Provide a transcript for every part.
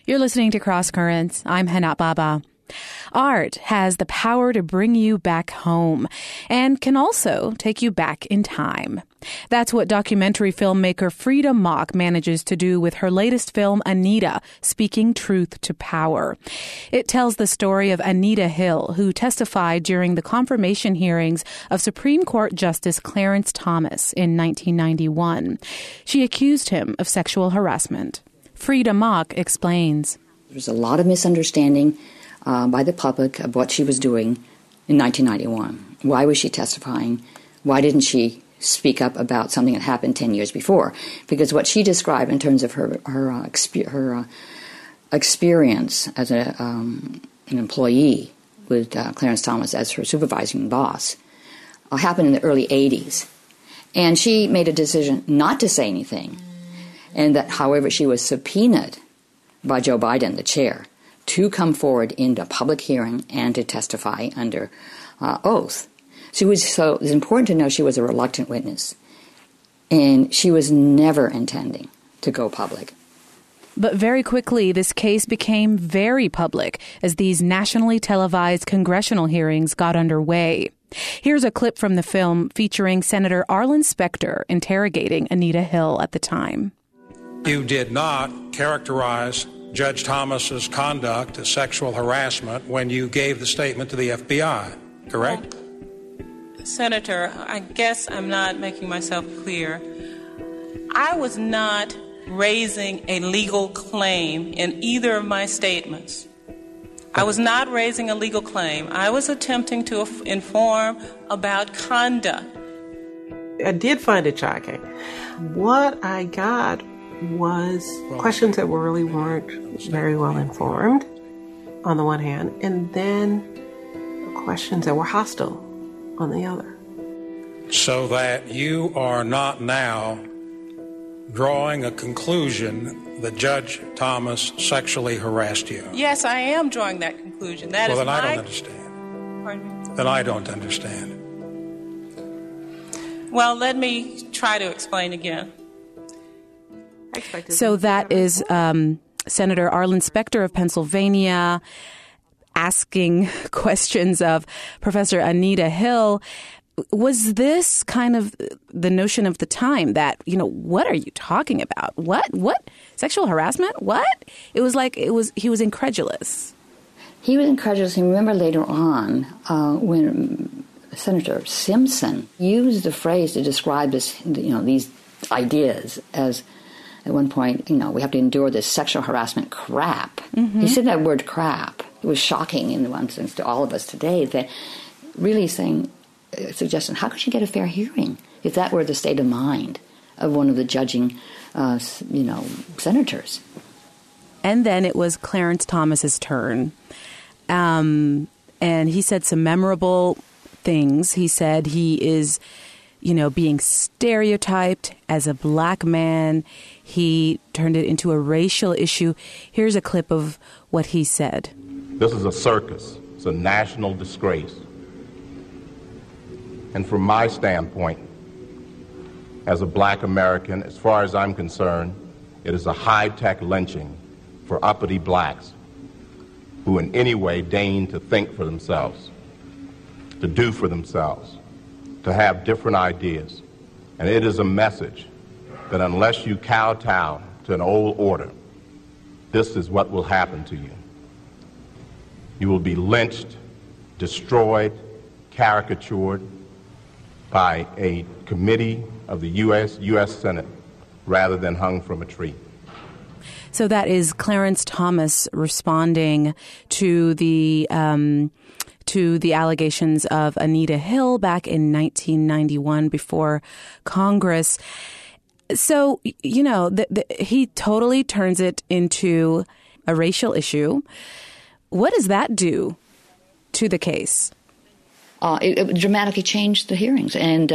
You're listening to Cross Currents. I'm Hana Baba. Art has the power to bring you back home and can also take you back in time. That's what documentary filmmaker Frida Mock manages to do with her latest film, Anita, Speaking Truth to Power. It tells the story of Anita Hill, who testified during the confirmation hearings of Supreme Court Justice Clarence Thomas in 1991. She accused him of sexual harassment. Frida Mock explains. There was a lot of misunderstanding by the public of what she was doing in 1991. Why was she testifying? Why didn't she speak up about something that happened 10 years before? Because what she described in terms of her experience as an employee with Clarence Thomas as her supervising boss happened in the early 80s. And she made a decision not to say anything. And that, however, she was subpoenaed by Joe Biden, the chair, to come forward into a public hearing and to testify under oath. So it's important to know she was a reluctant witness, and she was never intending to go public. But very quickly, this case became very public as these nationally televised congressional hearings got underway. Here's a clip from the film featuring Senator Arlen Specter interrogating Anita Hill at the time. You did not characterize Judge Thomas's conduct as sexual harassment when you gave the statement to the FBI, correct? Senator, I guess I'm not making myself clear. I was not raising a legal claim in either of my statements. I was not raising a legal claim. I was attempting to inform about conduct. I did find it shocking. What I got was questions that really weren't very well informed, on the one hand, and then questions that were hostile on the other. So that you are not now drawing a conclusion that Judge Thomas sexually harassed you? Yes, I am drawing that conclusion. Then I don't understand. Pardon me? Then I don't understand. Well, let me try to explain again. So that is Senator Arlen Specter of Pennsylvania asking questions of Professor Anita Hill. Was this kind of the notion of the time that, what are you talking about? What? Sexual harassment? What? It was like he was incredulous. He was incredulous. And remember later on when Senator Simpson used the phrase to describe this, these ideas as, at one point, we have to endure this sexual harassment crap. Mm-hmm. He said that word crap. It was shocking in one sense to all of us today, that really suggesting, how could she get a fair hearing if that were the state of mind of one of the judging, senators? And then it was Clarence Thomas's turn. And he said some memorable things. He said he is, being stereotyped as a black man. He turned it into a racial issue. Here's a clip of what he said. This is a circus. It's a national disgrace. And from my standpoint, as a black American, as far as I'm concerned, it is a high-tech lynching for uppity blacks who in any way deign to think for themselves, to do for themselves, to have different ideas. And it is a message that unless you kowtow to an old order, this is what will happen to you. You will be lynched, destroyed, caricatured by a committee of the U.S. Senate rather than hung from a tree. So that is Clarence Thomas responding to the allegations of Anita Hill back in 1991 before Congress. So, he totally turns it into a racial issue. What does that do to the case? It dramatically changed the hearings and,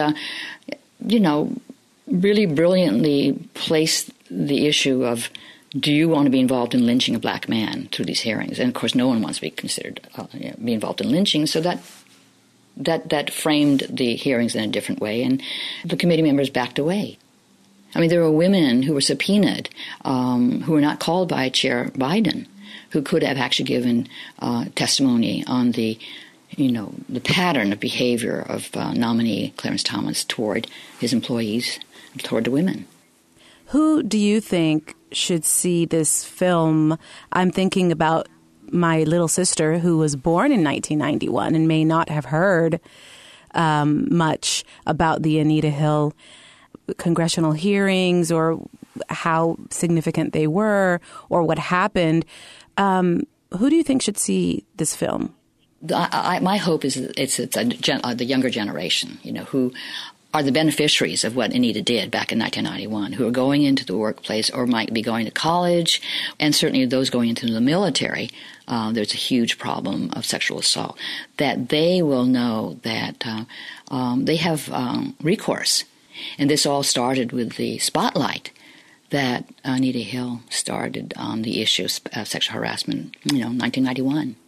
really brilliantly placed the issue of, do you want to be involved in lynching a black man through these hearings? And, of course, no one wants to be considered be involved in lynching. So that framed the hearings in a different way, and the committee members backed away. I mean, there were women who were subpoenaed, who were not called by Chair Biden, who could have actually given testimony on the pattern of behavior of nominee Clarence Thomas toward his employees, toward the women. Who do you think should see this film? I'm thinking about my little sister who was born in 1991 and may not have heard much about the Anita Hill congressional hearings or how significant they were or what happened. Who do you think should see this film? My hope is it's the younger generation, who are the beneficiaries of what Anita did back in 1991, who are going into the workplace or might be going to college, and certainly those going into the military. There's a huge problem of sexual assault, that they will know that they have recourse. And this all started with the spotlight that Anita Hill started on the issue of sexual harassment, 1991.